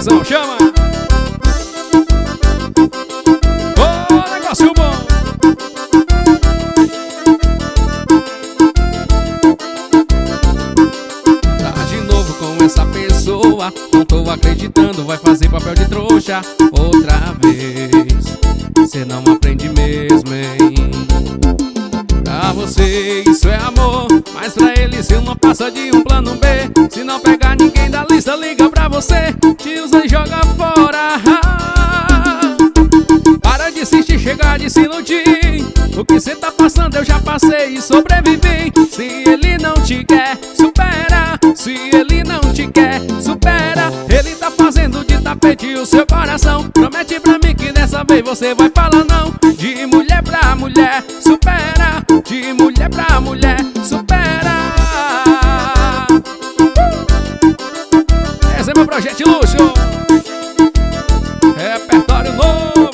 Pezão, chama! Ô, negócio bom! Tá de novo com essa pessoa, não tô acreditando, vai fazer papel de trouxa outra vez. Cê não aprende mesmo, hein? Pra você isso é amor, mas pra ele você não passa de um plano B. Se não pegar ninguém da lista, liga pra você, te usa e joga fora. Para de insistir, chegar de se iludir. O que cê tá passando eu já passei e sobrevivi. Se ele não te quer, supera. Se ele não te quer, supera. Ele tá fazendo de tapete o seu coração. Promete pra mim que dessa vez você vai falar não. De mulher pra mulher, supera. De mulher pra mulher, supera. Esse é meu projeto de luxo. Repertório novo.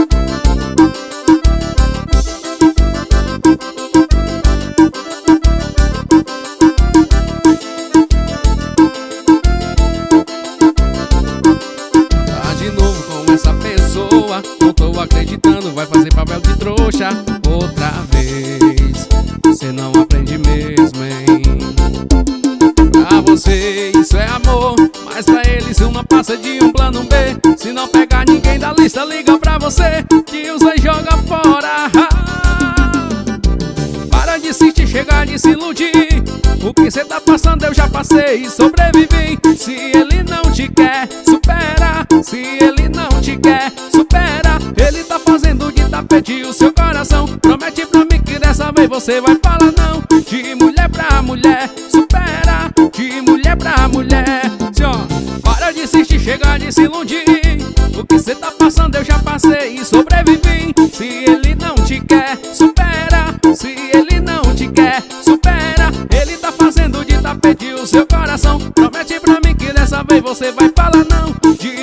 Tá de novo com essa pessoa, não tô acreditando, vai fazer papel de trouxa outra vez. Você não aprende mesmo, hein? Pra você isso é amor, mas pra eles uma passa de um plano B. Se não pegar ninguém da lista, liga pra você, te usa e joga fora. Para de insistir, chegar de se iludir. O que cê tá passando eu já passei e sobrevivi. Se ele não te quer, supera. Se ele não te quer, supera. Ele tá fazendo de tapete o seu coração. Promete pra mim que dessa vez você vai falar não. De mulher pra mulher, supera. De mulher pra mulher. Para de insistir, chegar de se iludir. O que cê tá passando eu já passei e sobrevivi. Se ele não te quer, supera. Se ele não te quer, supera. Ele tá fazendo de tapete o seu coração. Promete pra mim que dessa vez você vai falar não. De